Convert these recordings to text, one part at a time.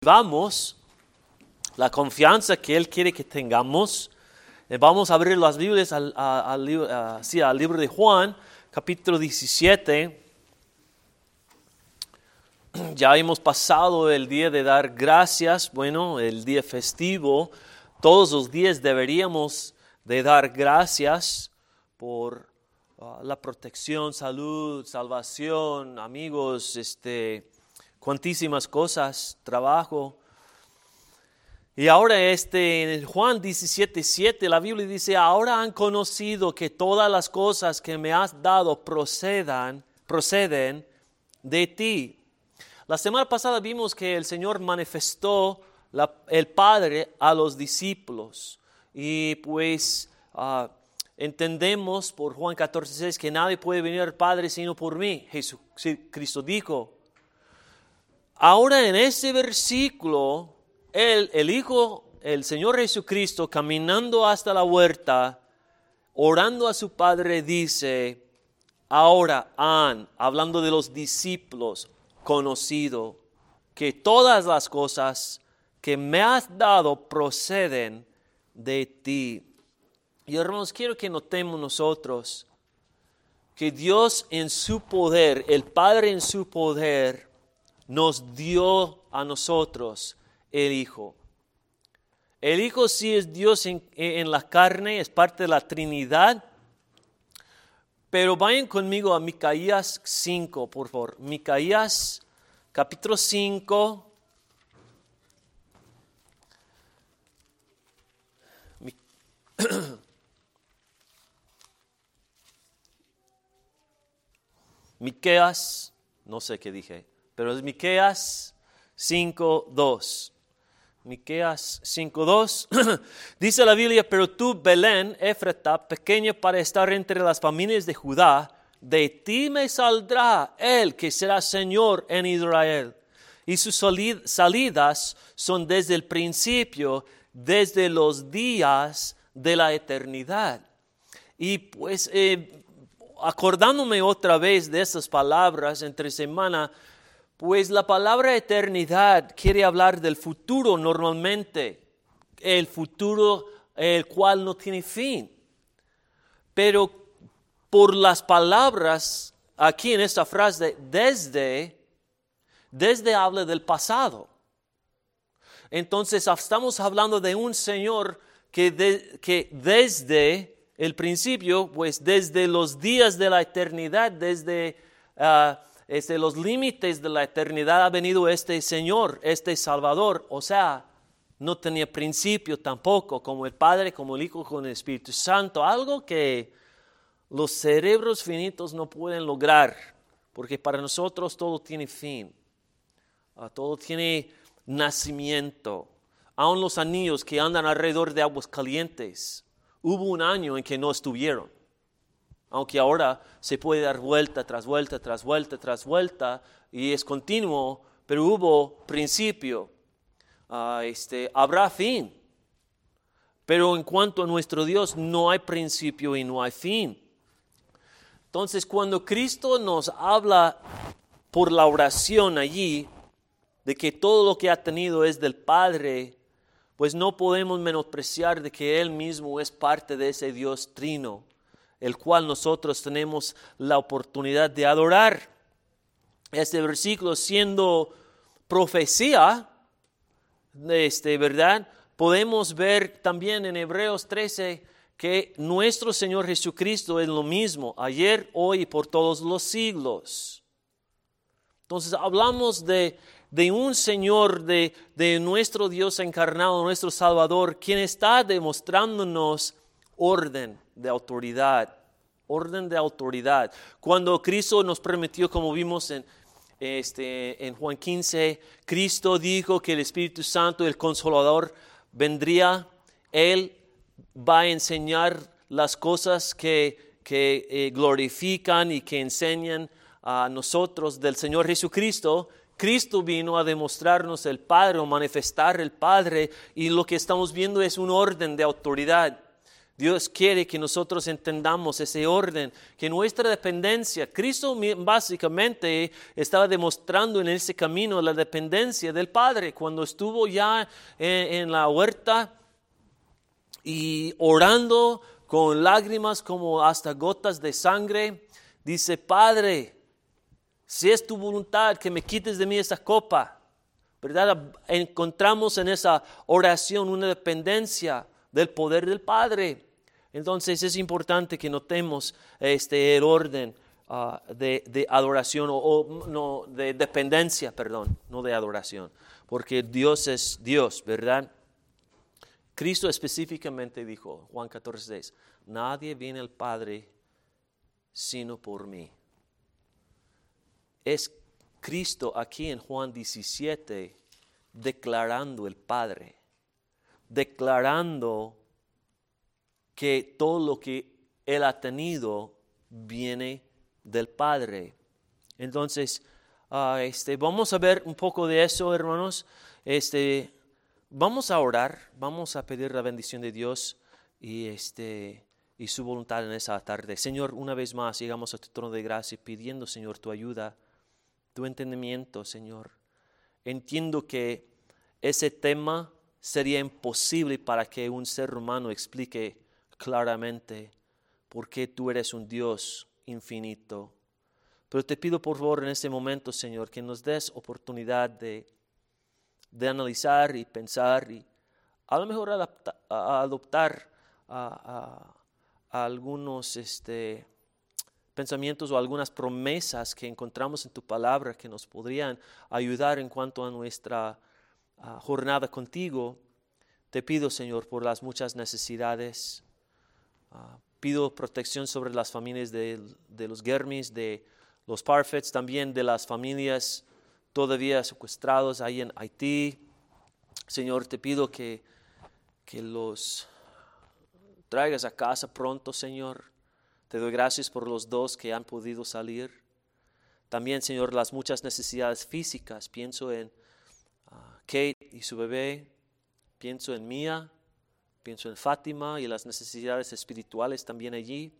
Vamos, la confianza que Él quiere que tengamos. Vamos a abrir las Biblias al libro de Juan, capítulo 17. Ya hemos pasado el día de dar gracias, el día festivo. Todos los días deberíamos de dar gracias por la protección, salud, salvación, amigos, cuantísimas cosas, trabajo. Y ahora en Juan 17:7 la Biblia dice: ahora han conocido que todas las cosas que me has dado proceden de ti. La semana pasada vimos que el Señor manifestó el Padre a los discípulos. Y entendemos por Juan 14:6 que nadie puede venir al Padre sino por mí. Cristo dijo. Ahora en ese versículo, el Hijo, el Señor Jesucristo, caminando hasta la huerta, orando a su Padre, dice: ahora han, hablando de los discípulos, conocido que todas las cosas que me has dado proceden de ti. Y hermanos, quiero que notemos nosotros que Dios en su poder, el Padre en su poder, nos dio a nosotros el Hijo. El Hijo sí es Dios en la carne, es parte de la Trinidad. Pero vayan conmigo a Micaías 5, por favor. Micaías capítulo 5. Miqueas, no sé qué dije, pero es Miqueas 5:2. Miqueas 5:2. Dice la Biblia: pero tú, Belén, Efrata, pequeña para estar entre las familias de Judá, de ti me saldrá el que será Señor en Israel. Y sus salidas son desde el principio, desde los días de la eternidad. Y acordándome otra vez de esas palabras entre semana, la palabra eternidad quiere hablar del futuro normalmente, el futuro el cual no tiene fin. Pero por las palabras aquí en esta frase, desde habla del pasado. Entonces estamos hablando de un Señor que desde el principio, desde los días de la eternidad, desde los límites de la eternidad ha venido este Señor, este Salvador. O sea, no tenía principio tampoco, como el Padre, como el Hijo, con el Espíritu Santo. Algo que los cerebros finitos no pueden lograr, porque para nosotros todo tiene fin. Todo tiene nacimiento. Aun los anillos que andan alrededor de aguas calientes, hubo un año en que no estuvieron. Aunque ahora se puede dar vuelta tras vuelta, tras vuelta, tras vuelta, y es continuo, pero hubo principio. Habrá fin. Pero en cuanto a nuestro Dios, no hay principio y no hay fin. Entonces, cuando Cristo nos habla por la oración allí, de que todo lo que ha tenido es del Padre, pues no podemos menospreciar de que Él mismo es parte de ese Dios trino, el cual nosotros tenemos la oportunidad de adorar. Este versículo siendo profecía, ¿verdad? Podemos ver también en Hebreos 13 que nuestro Señor Jesucristo es lo mismo, ayer, hoy y por todos los siglos. Entonces hablamos de un Señor, de nuestro Dios encarnado, nuestro Salvador, quien está demostrándonos orden de autoridad. Orden de autoridad. Cuando Cristo nos prometió, como vimos en Juan 15, Cristo dijo que el Espíritu Santo, el Consolador, vendría. Él va a enseñar las cosas que glorifican y que enseñan a nosotros del Señor Jesucristo. Cristo vino a demostrarnos el Padre, o manifestar el Padre, y lo que estamos viendo es un orden de autoridad. Dios quiere que nosotros entendamos ese orden, que nuestra dependencia, Cristo básicamente estaba demostrando en ese camino la dependencia del Padre. Cuando estuvo ya en la huerta y orando con lágrimas como hasta gotas de sangre, dice: Padre, si es tu voluntad que me quites de mí esta copa, ¿verdad? Encontramos en esa oración una dependencia del poder del Padre. Entonces es importante que notemos el orden de adoración no de dependencia, perdón, no de adoración, porque Dios es Dios, ¿verdad? Cristo específicamente dijo, Juan 14:6, nadie viene al Padre sino por mí. Es Cristo aquí en Juan 17 declarando el Padre, declarando que todo lo que Él ha tenido viene del Padre. Entonces, vamos a ver un poco de eso, hermanos. Vamos a orar, vamos a pedir la bendición de Dios y su voluntad en esa tarde. Señor, una vez más llegamos a tu trono de gracia pidiendo, Señor, tu ayuda, tu entendimiento, Señor. Entiendo que ese tema sería imposible para que un ser humano explique claramente por qué tú eres un Dios infinito. Pero te pido por favor en este momento, Señor, que nos des oportunidad de analizar y pensar y a lo mejor adoptar a algunos pensamientos o algunas promesas que encontramos en tu palabra que nos podrían ayudar en cuanto a nuestra jornada contigo. Te pido, Señor, por las muchas necesidades. Pido protección sobre las familias de los Germis, de los Parfits, también de las familias todavía secuestrados ahí en Haití. Señor, te pido que los traigas a casa pronto, Señor. Te doy gracias por los dos que han podido salir. También, Señor, las muchas necesidades físicas. Pienso en Kate y su bebé. Pienso en Mía. Pienso en Fátima y las necesidades espirituales también allí.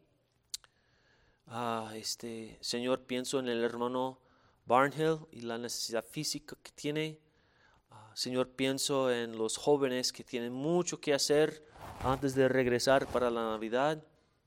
Señor, pienso en el hermano Barnhill y la necesidad física que tiene. Señor, pienso en los jóvenes que tienen mucho que hacer antes de regresar para la Navidad.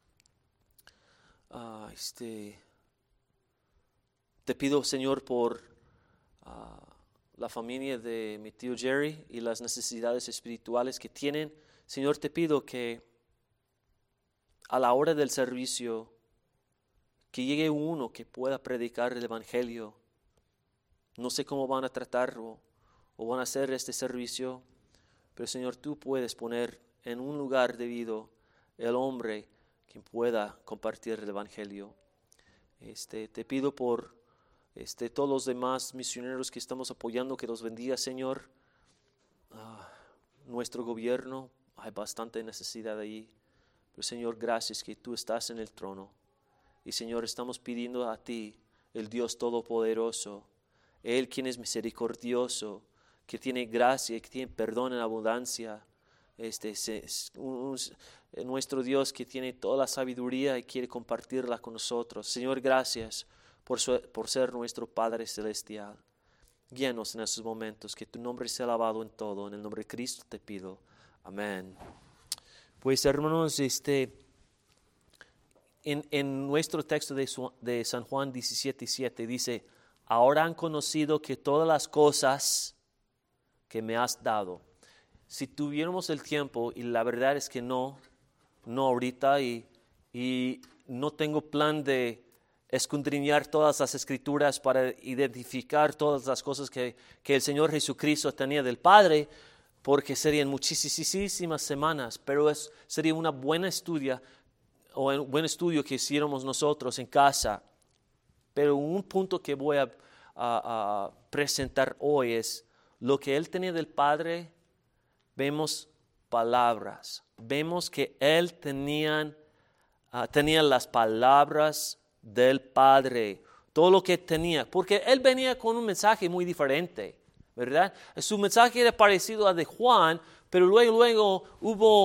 Te pido, Señor, por la familia de mi tío Jerry y las necesidades espirituales que tienen. Señor, te pido que a la hora del servicio, que llegue uno que pueda predicar el Evangelio. No sé cómo van a tratar o van a hacer este servicio, pero Señor, tú puedes poner en un lugar debido el hombre que pueda compartir el Evangelio. Te pido por todos los demás misioneros que estamos apoyando, que los bendiga, Señor. Nuestro gobierno, hay bastante necesidad ahí, pero Señor, gracias que tú estás en el trono. Y Señor, estamos pidiendo a ti, el Dios Todopoderoso, Él quien es misericordioso, que tiene gracia, que tiene perdón en abundancia, nuestro Dios que tiene toda la sabiduría y quiere compartirla con nosotros. Señor, gracias por ser nuestro Padre Celestial. Guíanos en esos momentos, que tu nombre sea alabado en todo. En el nombre de Cristo te pido. Amén. Pues hermanos, en nuestro texto de San Juan 17:7 dice: ahora han conocido que todas las cosas que me has dado. Si tuviéramos el tiempo, y la verdad es que no ahorita, y no tengo plan de escudriñar todas las escrituras para identificar todas las cosas que el Señor Jesucristo tenía del Padre, porque serían muchísimas semanas, pero sería una buena estudio que hiciéramos nosotros en casa. Pero un punto que voy a presentar hoy es lo que Él tenía del Padre. Vemos palabras, vemos que Él tenía las palabras del Padre, todo lo que tenía, porque Él venía con un mensaje muy diferente, ¿verdad? Su mensaje era parecido al de Juan, pero luego hubo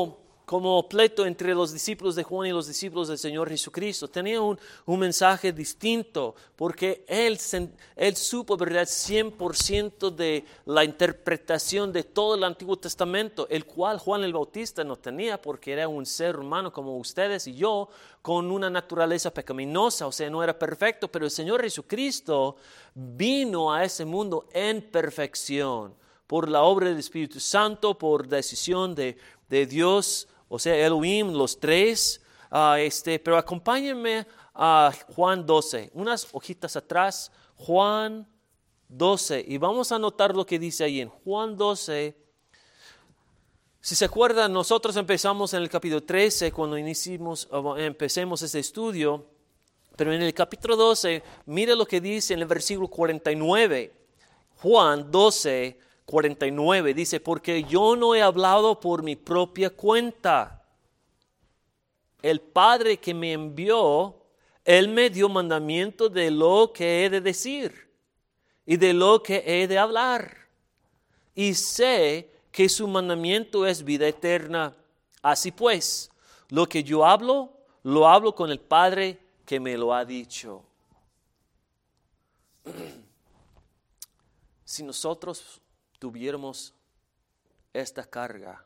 como pleito entre los discípulos de Juan y los discípulos del Señor Jesucristo. Tenía un mensaje distinto porque él supo, ¿verdad?, 100% de la interpretación de todo el Antiguo Testamento, el cual Juan el Bautista no tenía porque era un ser humano como ustedes y yo, con una naturaleza pecaminosa, o sea, no era perfecto, pero el Señor Jesucristo vino a ese mundo en perfección por la obra del Espíritu Santo, por decisión de Dios, o sea, Elohim, los tres. Pero acompáñenme a Juan 12, unas hojitas atrás, Juan 12, y vamos a notar lo que dice ahí en Juan 12. Si se acuerdan, nosotros empezamos en el capítulo 13 cuando empecemos este estudio, pero en el capítulo 12, mire lo que dice en el versículo 49, Juan 12, 49, dice, porque yo no he hablado por mi propia cuenta. El Padre que me envió, Él me dio mandamiento de lo que he de decir y de lo que he de hablar. Y sé que su mandamiento es vida eterna. Así pues, lo que yo hablo, lo hablo con el Padre que me lo ha dicho. Si nosotros tuviéramos esta carga,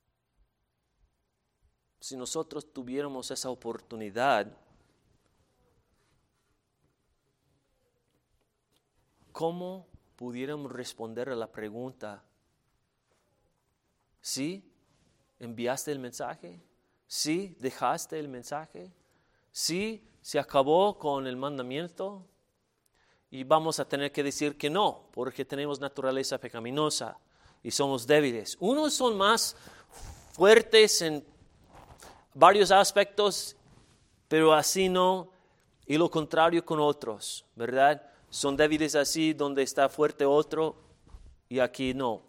si nosotros tuviéramos esa oportunidad, ¿cómo pudiéramos responder a la pregunta? ¿Sí enviaste el mensaje? ¿Sí dejaste el mensaje? ¿Sí se acabó con el mandamiento? Y vamos a tener que decir que no, porque tenemos naturaleza pecaminosa y somos débiles. Unos son más fuertes en varios aspectos, pero así no, y lo contrario con otros, ¿verdad? Son débiles así donde está fuerte otro y aquí no.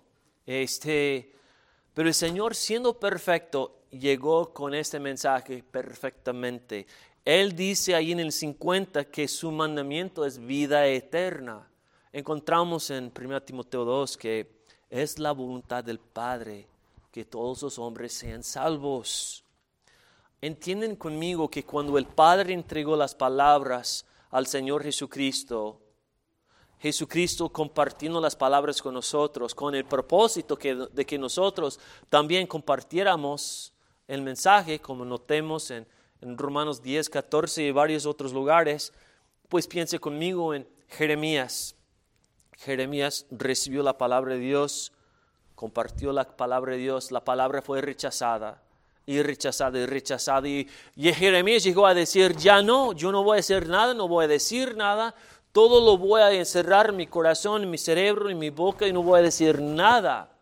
Pero el Señor, siendo perfecto, llegó con este mensaje perfectamente. Él dice ahí en el 50 que su mandamiento es vida eterna. Encontramos en 1 Timoteo 2 que es la voluntad del Padre que todos los hombres sean salvos. Entienden conmigo que cuando el Padre entregó las palabras al Señor Jesucristo, Jesucristo compartiendo las palabras con nosotros, con el propósito de que nosotros también compartiéramos el mensaje, como notemos en Romanos 10, 14 y varios otros lugares, pues piense conmigo en Jeremías. Jeremías recibió la palabra de Dios, compartió la palabra de Dios, la palabra fue rechazada y rechazada y rechazada. Y Jeremías llegó a decir, ya no, yo no voy a hacer nada, no voy a decir nada, todo lo voy a encerrar en mi corazón, en mi cerebro, en mi boca y no voy a decir nada.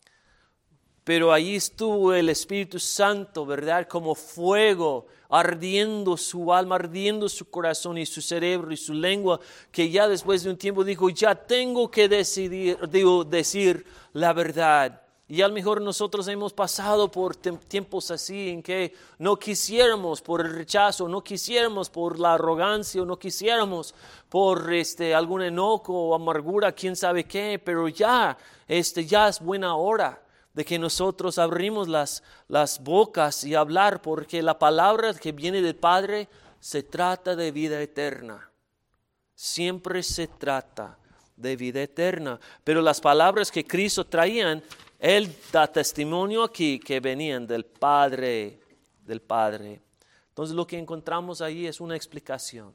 Pero ahí estuvo el Espíritu Santo, ¿verdad? Como fuego, ardiendo su alma, ardiendo su corazón y su cerebro y su lengua, que ya después de un tiempo dijo, ya tengo que decir la verdad. Y a lo mejor nosotros hemos pasado por tiempos así en que no quisiéramos por el rechazo, no quisiéramos por la arrogancia, no quisiéramos por algún enojo o amargura, quién sabe qué, pero ya es buena hora de que nosotros abrimos las bocas y hablar, porque la palabra que viene del Padre se trata de vida eterna. Siempre se trata de vida eterna. Pero las palabras que Cristo traían, Él da testimonio aquí que venían del Padre. Entonces lo que encontramos ahí es una explicación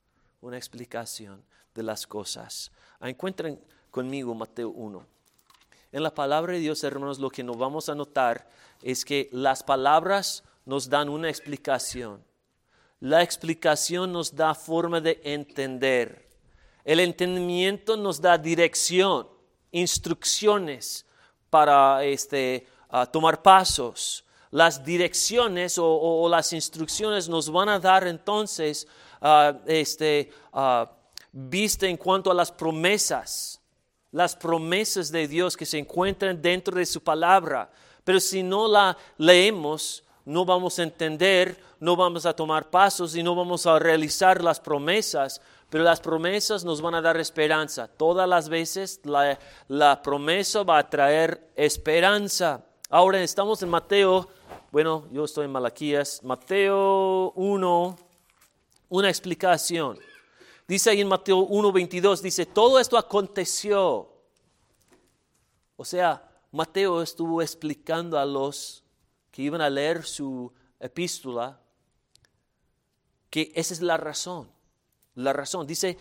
de las cosas. Encuentren conmigo Mateo 1. En la palabra de Dios, hermanos, lo que nos vamos a notar es que las palabras nos dan una explicación. La explicación nos da forma de entender. El entendimiento nos da dirección, instrucciones para tomar pasos. Las direcciones o las instrucciones nos van a dar entonces vista en cuanto a las promesas de Dios que se encuentran dentro de su palabra. Pero si no la leemos, no vamos a entender, no vamos a tomar pasos y no vamos a realizar las promesas. Pero las promesas nos van a dar esperanza. Todas las veces la promesa va a traer esperanza. Ahora estamos en Mateo Bueno, yo estoy en Malaquías. Mateo 1, una explicación. Dice ahí en Mateo 1:22, dice, todo esto aconteció. O sea, Mateo estuvo explicando a los que iban a leer su epístola que esa es la razón. La razón. Dice,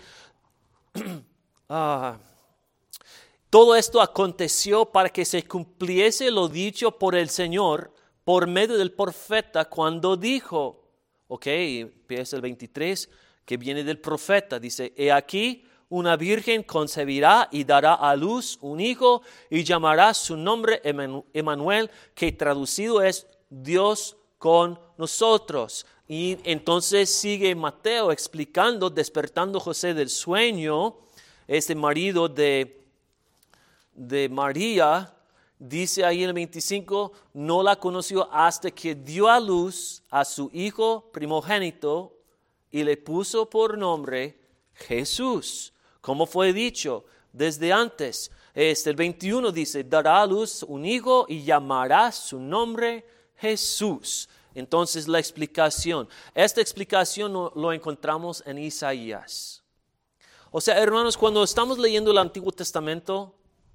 todo esto aconteció para que se cumpliese lo dicho por el Señor por medio del profeta cuando dijo, ok, empieza el 23, que viene del profeta, dice, he aquí una virgen concebirá y dará a luz un hijo y llamará su nombre Emmanuel, que traducido es Dios con nosotros. Y entonces sigue Mateo explicando, despertando José del sueño, este marido de María, dice ahí en el 25, no la conoció hasta que dio a luz a su hijo primogénito y le puso por nombre Jesús, como fue dicho desde antes. El 21 dice, dará a luz un hijo y llamará su nombre Jesús. Entonces la explicación, esta explicación lo encontramos en Isaías. O sea, hermanos, cuando estamos leyendo el Antiguo Testamento,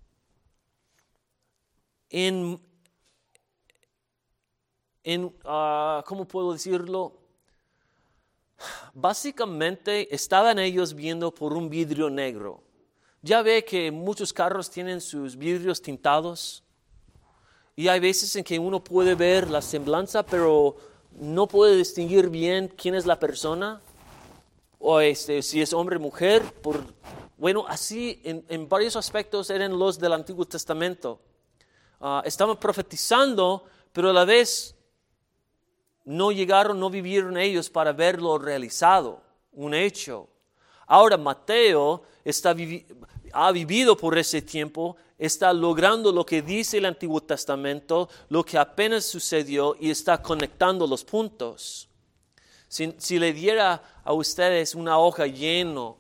¿cómo puedo decirlo? Básicamente estaban ellos viendo por un vidrio negro. Ya ve que muchos carros tienen sus vidrios tintados y hay veces en que uno puede ver la semblanza, pero no puede distinguir bien quién es la persona o si es hombre o mujer. Bueno, así en varios aspectos eran los del Antiguo Testamento. Estaban profetizando, pero a la vez no vivieron ellos para verlo realizado, un hecho. Ahora Mateo ha vivido por ese tiempo, está logrando lo que dice el Antiguo Testamento, lo que apenas sucedió y está conectando los puntos. Si le diera a ustedes una hoja llena,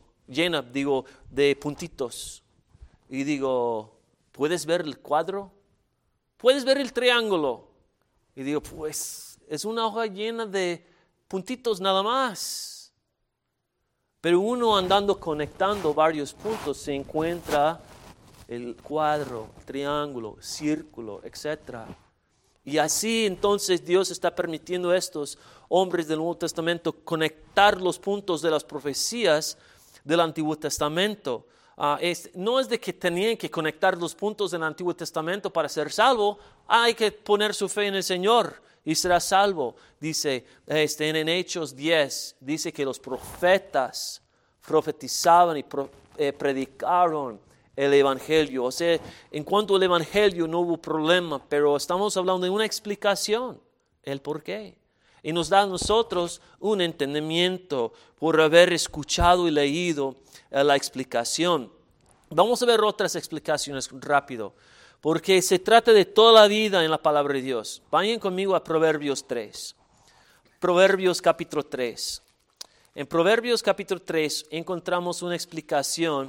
de puntitos y digo, ¿puedes ver el cuadro? ¿Puedes ver el triángulo? Y digo, pues es una hoja llena de puntitos nada más. Pero uno andando conectando varios puntos se encuentra el cuadro, el triángulo, círculo, etc. Y así entonces Dios está permitiendo a estos hombres del Nuevo Testamento conectar los puntos de las profecías del Antiguo Testamento. No es de que tenían que conectar los puntos del Antiguo Testamento para ser salvo. Hay que poner su fe en el Señor y será salvo. Dice en Hechos 10, dice que los profetas profetizaban y predicaron el Evangelio. O sea, en cuanto al Evangelio no hubo problema, pero estamos hablando de una explicación, el por qué. Y nos da a nosotros un entendimiento por haber escuchado y leído la explicación. Vamos a ver otras explicaciones rápido, porque se trata de toda la vida en la palabra de Dios. Vayan conmigo a Proverbios 3. Proverbios capítulo 3. En Proverbios capítulo 3 encontramos una explicación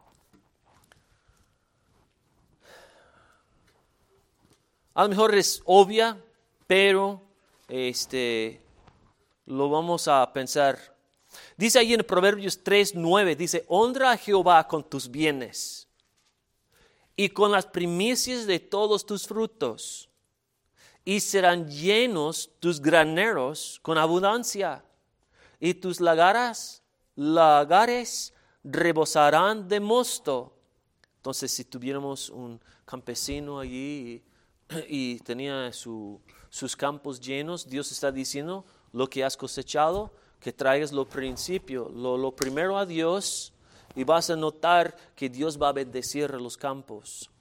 a lo mejor es obvia, pero lo vamos a pensar. Dice ahí en Proverbios 3:9, dice, honra a Jehová con tus bienes y con las primicias de todos tus frutos, y serán llenos tus graneros con abundancia, y tus lagares rebosarán de mosto. Entonces, si tuviéramos un campesino allí y tenía sus campos llenos, Dios está diciendo, lo que has cosechado, que traigas lo primero a Dios, y vas a notar que Dios va a bendecir los campos.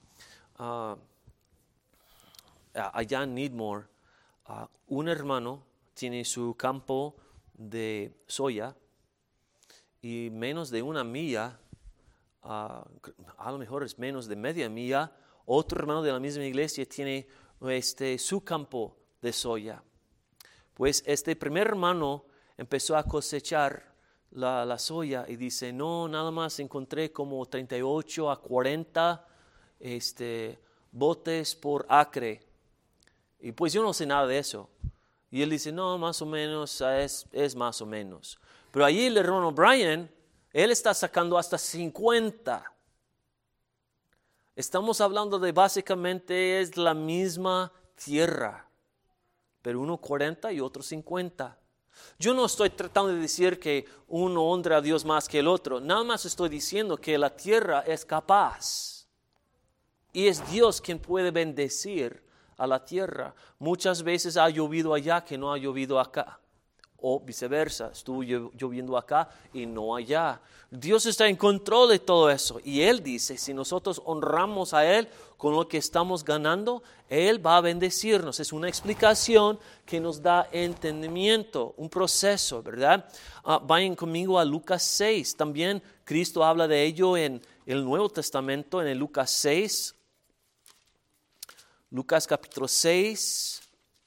Allá en Needmore, un hermano tiene su campo de soya y menos de una milla, a lo mejor es menos de media milla, otro hermano de la misma iglesia tiene su campo de soya. Pues este primer hermano empezó a cosechar la soya y dice, no, nada más encontré como 38 a 40 botes por acre. Y pues yo no sé nada de eso. Y él dice, no, más o menos, es más o menos. Pero allí el hermano Brian, él está sacando hasta 50. Estamos hablando de básicamente es la misma tierra, pero uno 40 y otro 50. Yo no estoy tratando de decir que uno honra a Dios más que el otro. Nada más estoy diciendo que la tierra es capaz. Y es Dios quien puede bendecir a la tierra. Muchas veces ha llovido allá que no ha llovido acá. O viceversa, estuvo lloviendo acá y no allá. Dios está en control de todo eso. Y Él dice, si nosotros honramos a Él con lo que estamos ganando, Él va a bendecirnos. Es una explicación que nos da entendimiento, un proceso, ¿verdad? Vayan conmigo a Lucas 6. También Cristo habla de ello en el Nuevo Testamento, en el Lucas 6. Lucas capítulo 6.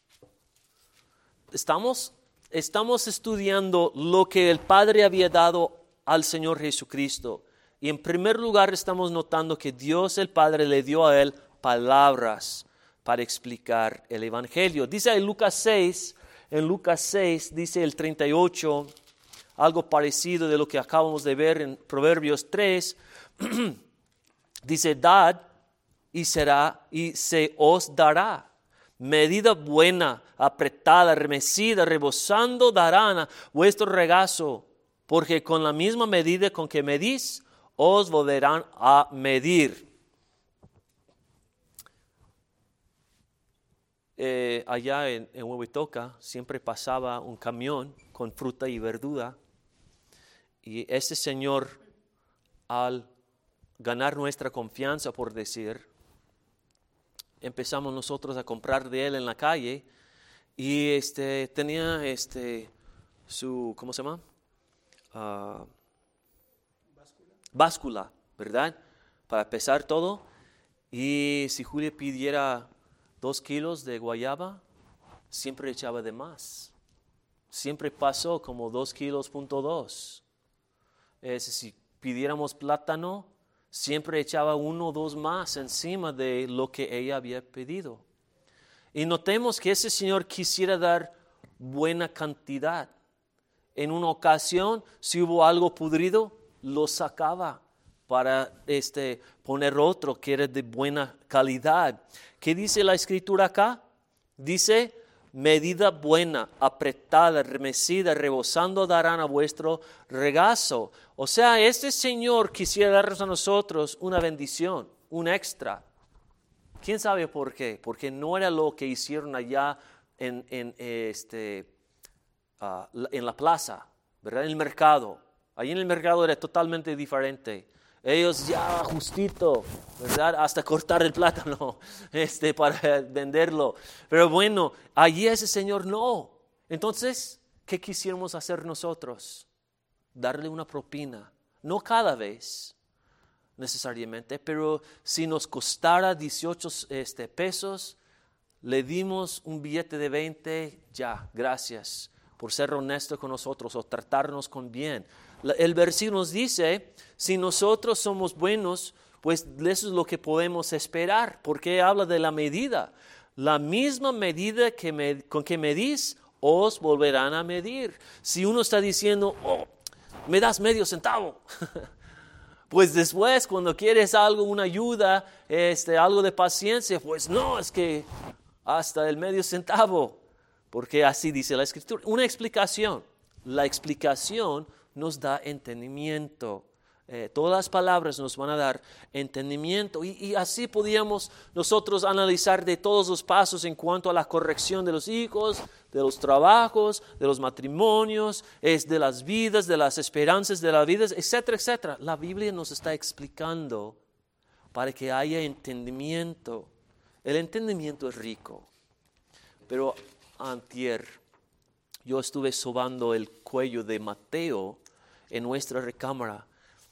Estamos estudiando lo que el Padre había dado al Señor Jesucristo. Y en primer lugar estamos notando que Dios el Padre le dio a Él palabras para explicar el Evangelio. Dice en Lucas 6, dice el 38, algo parecido de lo que acabamos de ver en Proverbios 3. Dice, dad y se os dará. Medida buena, apretada, remecida, rebosando darán a vuestro regazo, porque con la misma medida con que medís, os volverán a medir. Allá en Huehuetoca siempre pasaba un camión con fruta y verdura, y ese señor, al ganar nuestra confianza, por decir, empezamos nosotros a comprar de él en la calle y tenía su, ¿cómo se llama? Báscula, ¿verdad? Para pesar todo. Y si Julia pidiera 2 kilos de guayaba, siempre echaba de más. Siempre pasó como 2 kilos, si pidiéramos plátano, siempre echaba 1 o 2 más encima de lo que ella había pedido. Y notemos que ese señor quisiera dar buena cantidad. En una ocasión, si hubo algo podrido, lo sacaba para poner otro que era de buena calidad. ¿Qué dice la Escritura acá? Dice, medida buena, apretada, remecida, rebosando darán a vuestro regazo. O sea, este Señor quisiera darnos a nosotros una bendición, un extra. ¿Quién sabe por qué? Porque no era lo que hicieron allá en la plaza, ¿verdad? En el mercado. Allí en el mercado era totalmente diferente. Ellos ya justito, ¿verdad? Hasta cortar el plátano para venderlo. Pero bueno, allí ese Señor no. Entonces, ¿qué quisiéramos hacer nosotros? Darle una propina. No cada vez, necesariamente, pero si nos costara 18 pesos, le dimos un billete de 20, ya, gracias por ser honesto con nosotros o tratarnos con bien. El versículo nos dice, si nosotros somos buenos, pues eso es lo que podemos esperar, porque habla de la medida. La misma medida con que medís, os volverán a medir. Si uno está diciendo, me das medio centavo, pues después cuando quieres algo, una ayuda, algo de paciencia, pues no, es que hasta el medio centavo, porque así dice la Escritura. Una explicación. La explicación nos da entendimiento. Todas las palabras nos van a dar entendimiento y así podíamos nosotros analizar de todos los pasos en cuanto a la corrección de los hijos, de los trabajos, de los matrimonios, de las vidas, de las esperanzas de la vida, etcétera, etcétera. La Biblia nos está explicando para que haya entendimiento. El entendimiento es rico, pero antier yo estuve sobando el cuello de Mateo en nuestra recámara.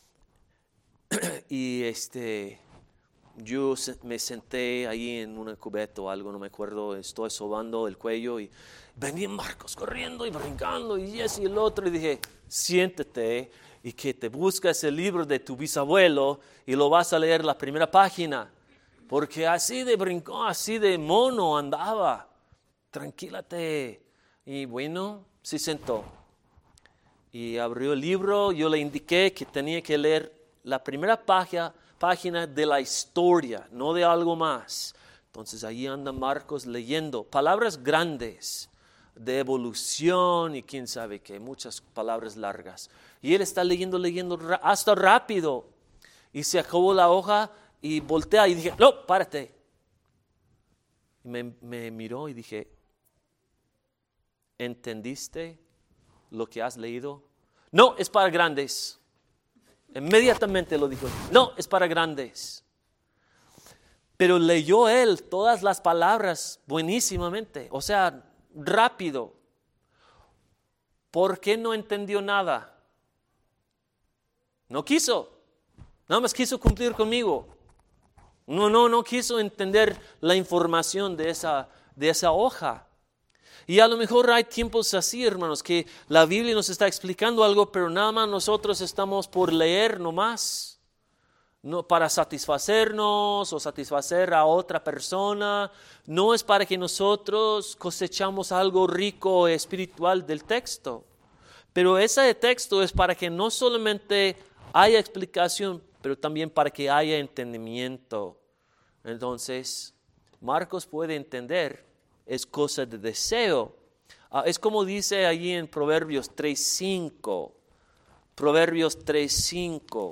Y yo me senté ahí en una cubeta o algo, no me acuerdo, estoy sobando el cuello y venían Marcos corriendo y brincando y ese y el otro y dije, siéntate y que te buscas el libro de tu bisabuelo y lo vas a leer la primera página. porque así de brincón, así de mono andaba. Tranquílate. Y bueno, se sentó. Y abrió el libro, yo le indiqué que tenía que leer la primera página de la historia, no de algo más. Entonces ahí anda Marcos leyendo palabras grandes de evolución y quién sabe qué, muchas palabras largas. Y él está leyendo hasta rápido. Y se acabó la hoja y voltea y dije, no, párate. Y me miró y dije, ¿entendiste lo que has leído? No, es para grandes. Inmediatamente lo dijo, no, es para grandes. Pero leyó él todas las palabras buenísimamente, o sea, rápido. ¿Por qué no entendió nada? No quiso, nada más quiso cumplir conmigo. No quiso entender la información de esa hoja. Y a lo mejor hay tiempos así, hermanos, que la Biblia nos está explicando algo, pero nada más nosotros estamos por leer nomás, no para satisfacernos o satisfacer a otra persona. No es para que nosotros cosechamos algo rico espiritual del texto. Pero ese texto es para que no solamente haya explicación, pero también para que haya entendimiento. Entonces, Marcos puede entender. Es cosa de deseo. Es como dice allí en Proverbios 3:5. Proverbios 3:5.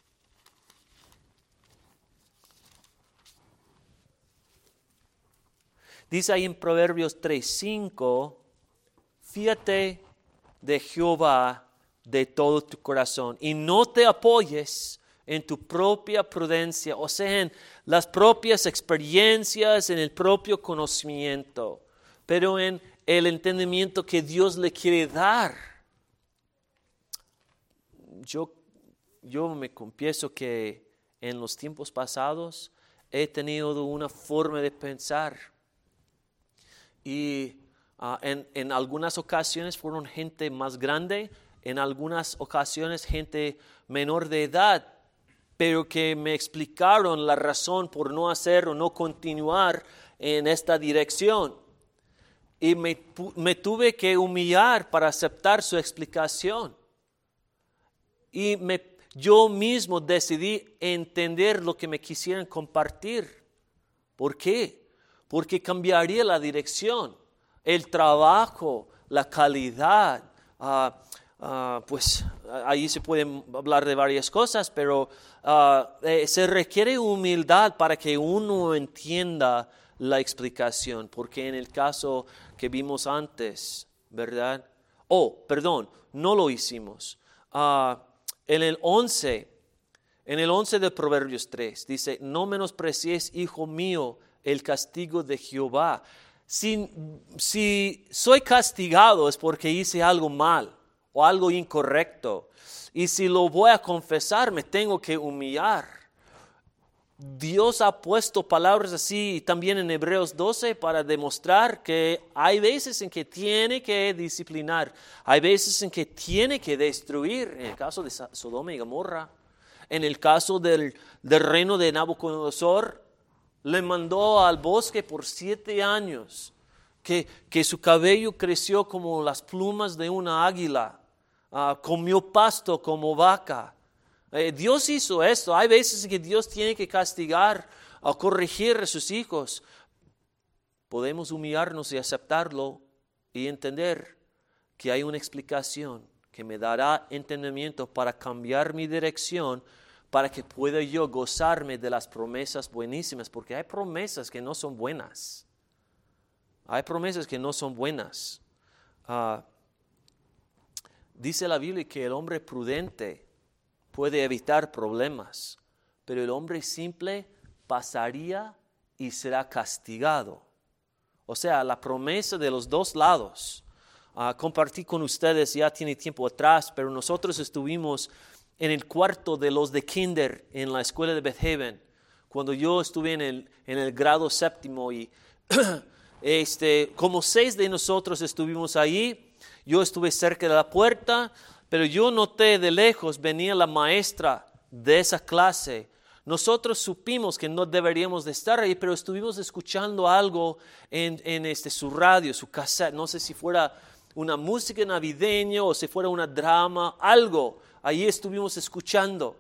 Dice ahí en Proverbios 3:5, fíjate de Jehová de todo tu corazón y no te apoyes en tu propia prudencia, o sea, en las propias experiencias, en el propio conocimiento, pero en el entendimiento que Dios le quiere dar. Yo me confieso que en los tiempos pasados he tenido una forma de pensar y en algunas ocasiones fueron gente más grande, en algunas ocasiones gente menor de edad, pero que me explicaron la razón por no hacer o no continuar en esta dirección. Y me tuve que humillar para aceptar su explicación. Y yo mismo decidí entender lo que me quisieran compartir. ¿Por qué? Porque cambiaría la dirección, el trabajo, la calidad. Pues ahí se puede hablar de varias cosas, pero se requiere humildad para que uno entienda la explicación, porque en el caso que vimos antes, ¿verdad? No lo hicimos. En el 11 de Proverbios 3 dice, no menosprecies, hijo mío, el castigo de Jehová. Si soy castigado es porque hice algo mal o algo incorrecto. Y si lo voy a confesar, me tengo que humillar. Dios ha puesto palabras así también en Hebreos 12 para demostrar que hay veces en que tiene que disciplinar, hay veces en que tiene que destruir, en el caso de Sodoma y Gomorra, en el caso del reino de Nabucodonosor, le mandó al bosque por 7 años, que su cabello creció como las plumas de una águila. Comió pasto como vaca. Dios hizo esto. Hay veces que Dios tiene que castigar o corregir a sus hijos. Podemos humillarnos y aceptarlo y entender que hay una explicación que me dará entendimiento para cambiar mi dirección, para que pueda yo gozarme de las promesas buenísimas, porque hay promesas que no son buenas. Hay promesas que no son buenas. Dice la Biblia que el hombre prudente puede evitar problemas, pero el hombre simple pasaría y será castigado. O sea, la promesa de los dos lados. Compartí con ustedes, ya tiene tiempo atrás, pero nosotros estuvimos en el cuarto de los de kinder en la escuela de Beth Haven, cuando yo estuve en el grado 7 y como 6 de nosotros estuvimos ahí. Yo estuve cerca de la puerta, pero yo noté de lejos, venía la maestra de esa clase Nosotros supimos que no deberíamos de estar ahí, pero estuvimos escuchando algo en su radio, su cassette. No sé si fuera una música navideña o si fuera una drama, algo. Ahí estuvimos escuchando.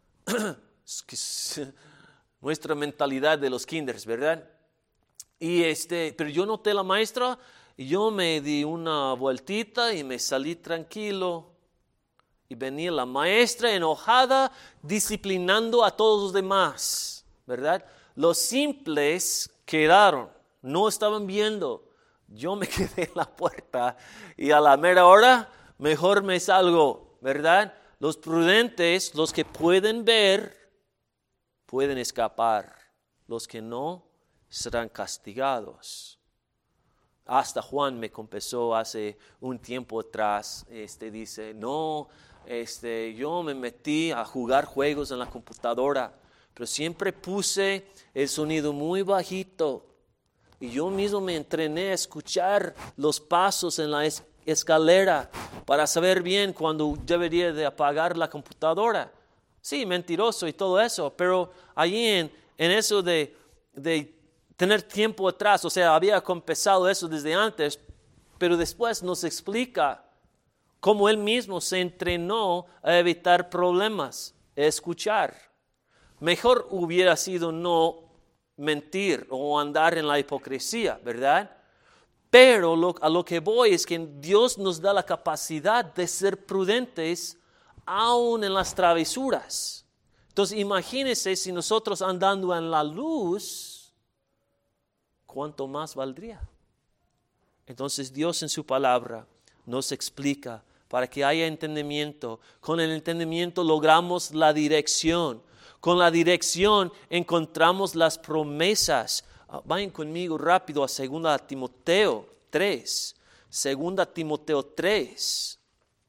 Nuestra mentalidad de los kinders, ¿verdad? Pero yo noté a la maestra y yo me di una vueltita y me salí tranquilo. Y venía la maestra enojada, disciplinando a todos los demás, ¿verdad? Los simples quedaron, no estaban viendo. Yo me quedé en la puerta y a la mera hora mejor me salgo, ¿verdad? Los prudentes, los que pueden ver, pueden escapar. Los que no, serán castigados. Hasta Juan me confesó hace un tiempo atrás, dice, no, yo me metí a jugar juegos en la computadora, pero siempre puse el sonido muy bajito y yo mismo me entrené a escuchar los pasos en la escalera para saber bien cuándo debería de apagar la computadora. Sí, mentiroso y todo eso, pero allí en eso de tener tiempo atrás, o sea, había confesado eso desde antes, pero después nos explica cómo él mismo se entrenó a evitar problemas, a escuchar. Mejor hubiera sido no mentir o andar en la hipocresía, ¿verdad? Pero a lo que voy es que Dios nos da la capacidad de ser prudentes aún en las travesuras. Entonces imagínense si nosotros andando en la luz, ¿cuánto más valdría? Entonces Dios en su palabra nos explica para que haya entendimiento. Con el entendimiento logramos la dirección. Con la dirección encontramos las promesas. Vayan conmigo rápido a 2 Timoteo 3. 2 Timoteo 3.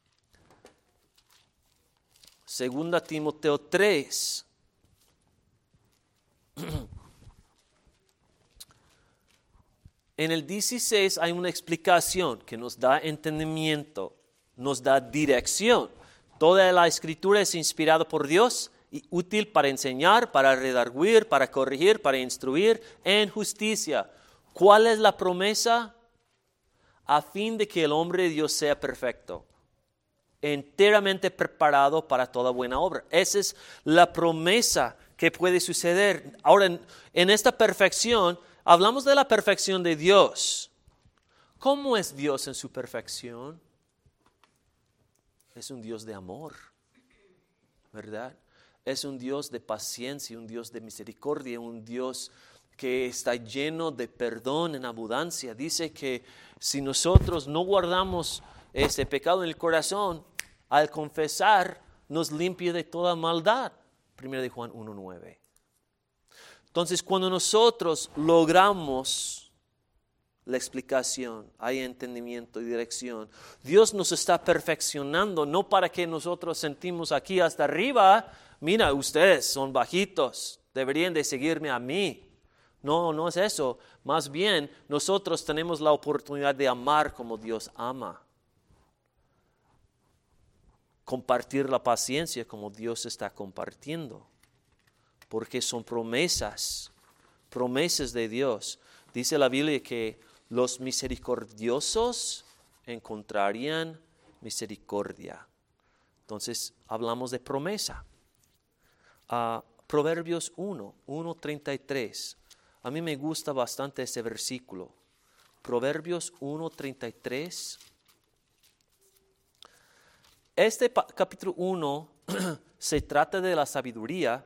2 Timoteo 3. En el 16 hay una explicación que nos da entendimiento, nos da dirección. Toda la escritura es inspirada por Dios y útil para enseñar, para redarguir, para corregir, para instruir en justicia. ¿Cuál es la promesa? A fin de que el hombre de Dios sea perfecto, enteramente preparado para toda buena obra. Esa es la promesa que puede suceder. Ahora, en esta perfección, hablamos de la perfección de Dios. ¿Cómo es Dios en su perfección? Es un Dios de amor, ¿verdad? Es un Dios de paciencia, un Dios de misericordia, un Dios que está lleno de perdón en abundancia. Dice que si nosotros no guardamos ese pecado en el corazón, al confesar, nos limpia de toda maldad. 1 Juan 1:9. Entonces, cuando nosotros logramos la explicación, hay entendimiento y dirección, Dios nos está perfeccionando, no para que nosotros sentimos aquí hasta arriba, mira, ustedes son bajitos, deberían de seguirme a mí. No, no es eso. Más bien, nosotros tenemos la oportunidad de amar como Dios ama. Compartir la paciencia como Dios está compartiendo. Porque son promesas de Dios. Dice la Biblia que los misericordiosos encontrarían misericordia. Entonces, hablamos de promesa. Proverbios 1:33. A mí me gusta bastante ese versículo. Proverbios 1:33. Este capítulo 1 se trata de la sabiduría.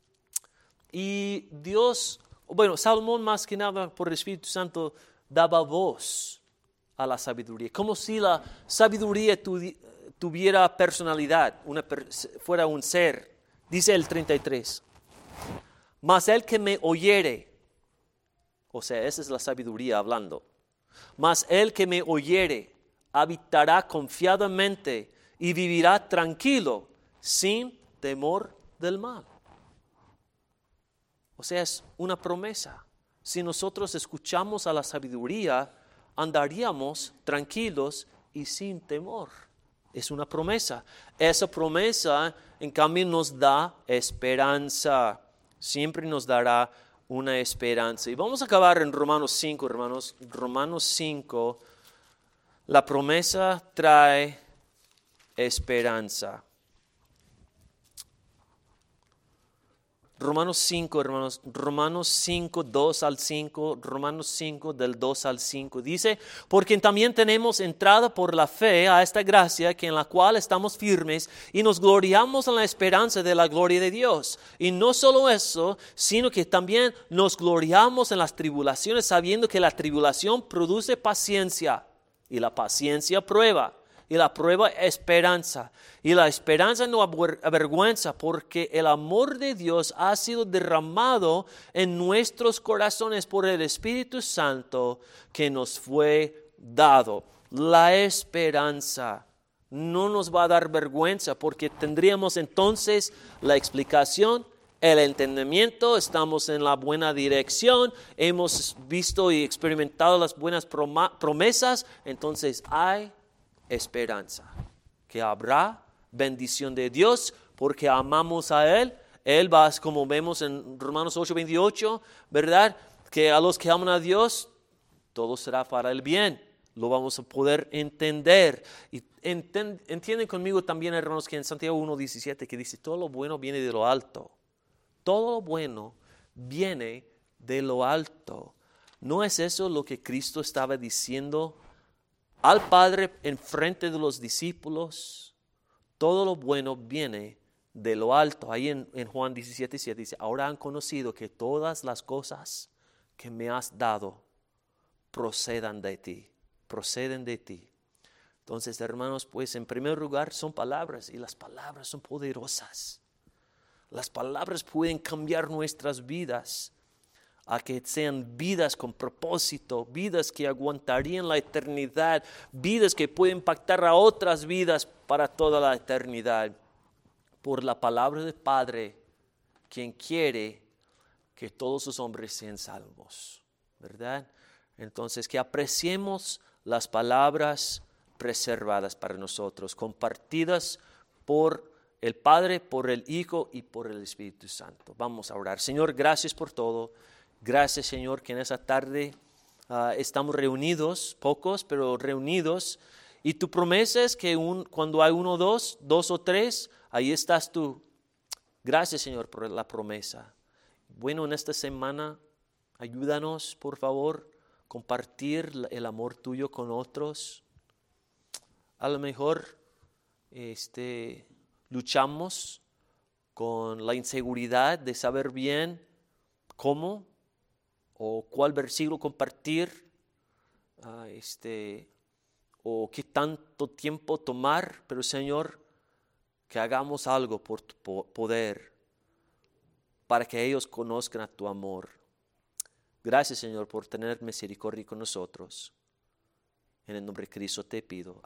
Y Dios, Salomón más que nada por el Espíritu Santo daba voz a la sabiduría. Como si la sabiduría tuviera personalidad, fuera un ser. Dice el 33. Mas el que me oyere, o sea, esa es la sabiduría hablando. Mas el que me oyere habitará confiadamente y vivirá tranquilo, sin temor del mal. O sea, es una promesa. Si nosotros escuchamos a la sabiduría, andaríamos tranquilos y sin temor. Es una promesa. Esa promesa, en cambio, nos da esperanza. siempre nos dará una esperanza. Y vamos a acabar en Romanos 5, hermanos. Romanos 5, la promesa trae esperanza. Romanos 5, hermanos, Romanos 5, 2 al 5, Romanos 5 del 2 al 5. Dice, porque también tenemos entrada por la fe a esta gracia que en la cual estamos firmes y nos gloriamos en la esperanza de la gloria de Dios. Y no solo eso, sino que también nos gloriamos en las tribulaciones sabiendo que la tribulación produce paciencia y la paciencia prueba. Y la prueba esperanza. Y la esperanza no avergüenza porque el amor de Dios ha sido derramado en nuestros corazones por el Espíritu Santo que nos fue dado. La esperanza no nos va a dar vergüenza porque tendríamos entonces la explicación, el entendimiento, estamos en la buena dirección, hemos visto y experimentado las buenas promesas, entonces hay esperanza, que habrá bendición de Dios porque amamos a Él. Él va, como vemos en Romanos 8:28, ¿verdad? Que a los que aman a Dios, todo será para el bien. Lo vamos a poder entender. Y entienden conmigo también, hermanos, que en Santiago 1:17 que dice, todo lo bueno viene de lo alto. Todo lo bueno viene de lo alto. ¿No es eso lo que Cristo estaba diciendo al Padre en frente de los discípulos? Todo lo bueno viene de lo alto. Ahí en Juan 17:7 dice, ahora han conocido que todas las cosas que me has dado proceden de ti. Entonces, hermanos, pues en primer lugar son palabras y las palabras son poderosas. Las palabras pueden cambiar nuestras vidas a que sean vidas con propósito, vidas que aguantarían la eternidad, vidas que pueden impactar a otras vidas para toda la eternidad. Por la palabra del Padre, quien quiere que todos sus hombres sean salvos, ¿verdad? Entonces, que apreciemos las palabras preservadas para nosotros, compartidas por el Padre, por el Hijo y por el Espíritu Santo. Vamos a orar. Señor, gracias por todo. Gracias, Señor, que en esa tarde estamos reunidos, pocos, pero reunidos. Y tu promesa es que cuando hay uno, dos o tres, ahí estás tú. Gracias, Señor, por la promesa. Bueno, en esta semana, ayúdanos, por favor, compartir el amor tuyo con otros. A lo mejor luchamos con la inseguridad de saber bien cómo o cuál versículo compartir, o qué tanto tiempo tomar, pero Señor, que hagamos algo por tu poder para que ellos conozcan a tu amor. Gracias, Señor, por tener misericordia con nosotros. En el nombre de Cristo te pido.